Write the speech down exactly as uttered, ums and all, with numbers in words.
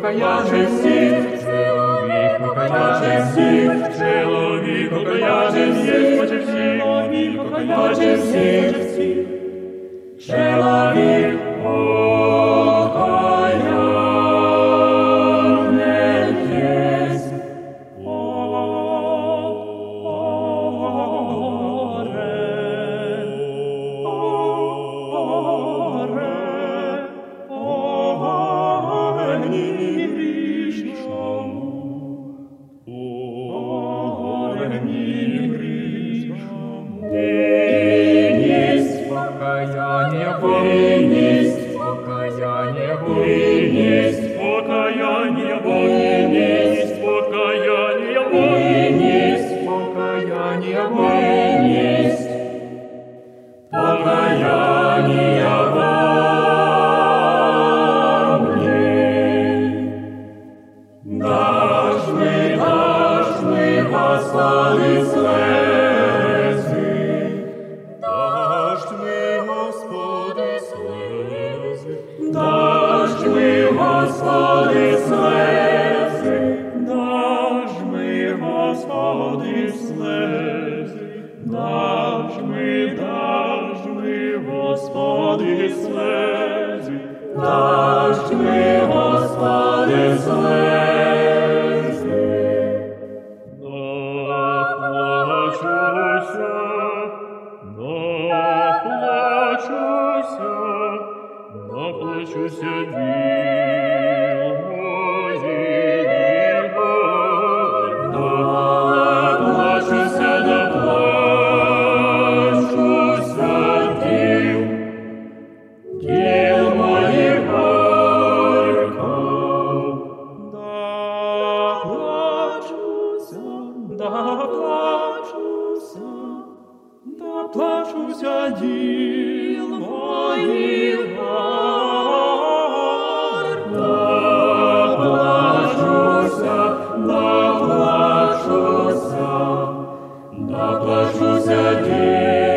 каже всіх, чоловіку каже всіх, чоловіку каже всіх, хоче всіх, чоловіку каже всіх, чоловік покаяння, винність, покаяння, винність, покаяння, винність, покаяння, винність, покаяння, винність, покаяння вам мені. Даж ми, даж ми, Господи, слези, даж ми, Господи, слези, даж ми, Господи, слези, даж ми, Господи, слези, даж ми, даж ми, Господи, слези, даж ми, Господи, слези. Наплачуся, наплачуся, наплачуся діл моїх боль. Наплачуся, наплачуся діл, діл моїх горько. Наплачуся, наплачуся, наплачуся діл моїх горько. Наплачуся, наплачуся, наплачуся діл